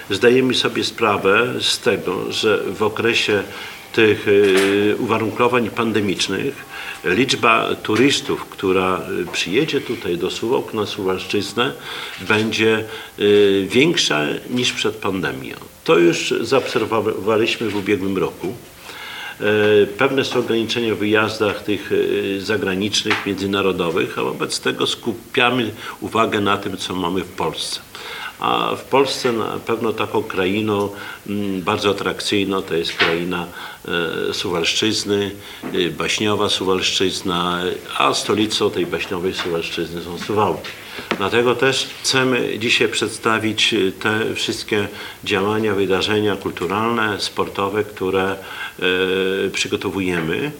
zdajemy sobie sprawę z tego, że w okresie tych uwarunkowań pandemicznych liczba turystów, która przyjedzie tutaj do Suwałk na Suwalszczyznę, będzie większa niż przed pandemią. To już zaobserwowaliśmy w ubiegłym roku. Pewne są ograniczenia w wyjazdach tych zagranicznych, międzynarodowych, a wobec tego skupiamy uwagę na tym, co mamy w Polsce. A w Polsce na pewno taką krainą bardzo atrakcyjną to jest kraina Suwalszczyzny, baśniowa Suwalszczyzna, a stolicą tej baśniowej Suwalszczyzny są Suwałki. Dlatego też chcemy dzisiaj przedstawić te wszystkie działania, wydarzenia kulturalne, sportowe, które przygotowujemy